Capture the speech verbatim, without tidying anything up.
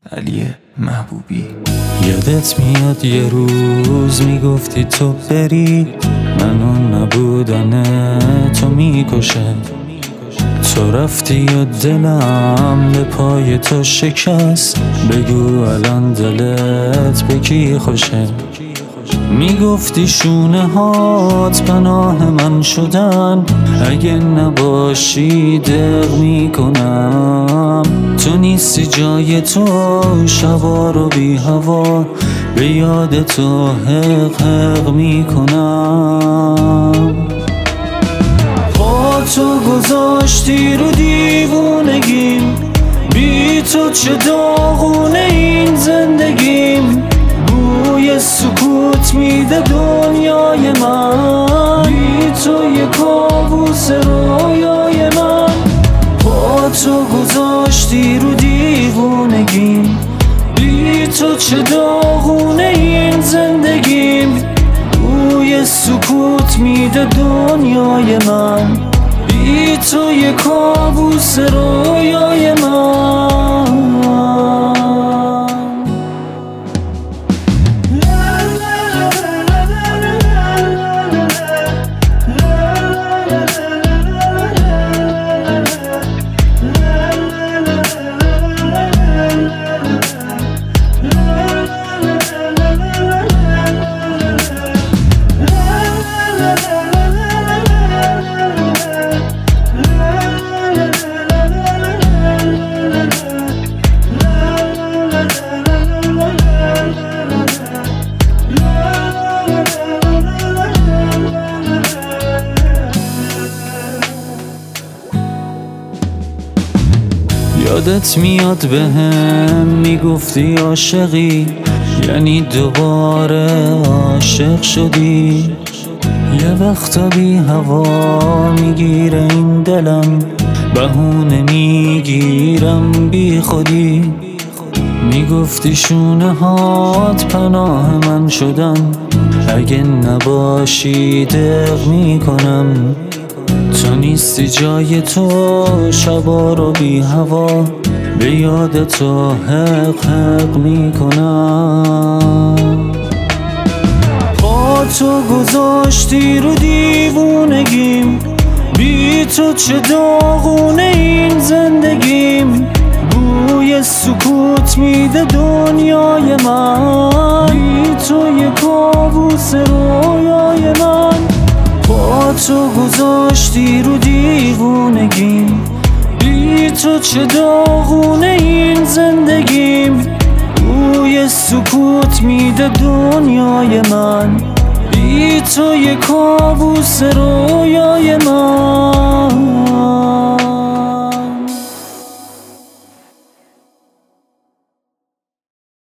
علی محبوبی. یادت میاد یه روز میگفتی تو بری، منو نبودن تو میکشه. تو رفتی و دلم به پای تو شکست، بگو الان دلت به کی خوشه. میگفتی شونه هات پناه من شدن، اگه نباشی دق میکنم. تو نیستی جای تو شبا رو بی هوا، به یاد تو حق حق میکنم. پا تو گذاشتی رو دیوونگیم، بی تو چه داغونه این زندگیم. بوی سکوت میده دنیای من، بی تو یه کابوس رویای من. پا تو گذاشتی رو دیوونگیم، بی تو چه داغونه این زندگیم. بوی سکوت میده دنیای من، بی تو یه کابوس رویای من. یادت میاد به هم میگفتی عاشقی، یعنی دوباره عاشق شدی. یه وقتا بی هوا میگیره این دلم، بهونه میگیرم بی خودی. میگفتی شونه هات پناه من شدن، اگه نباشی دق میکنم. تو نیستی جای تو شبا رو بی هوا، به یاد تو حق حق میکنم. پا تو گذاشتی رو دیوونگیم، بی تو چه داغونه این زندگیم. بوی سکوت میده دنیای من، بی تو یه کابوس رویای من. پا تو گذاشتی رو دیوونگیم، بی تو چه داغونه این زندگیم. بوی سکوت میده دنیای من، بی تو یه کابوس رویای من.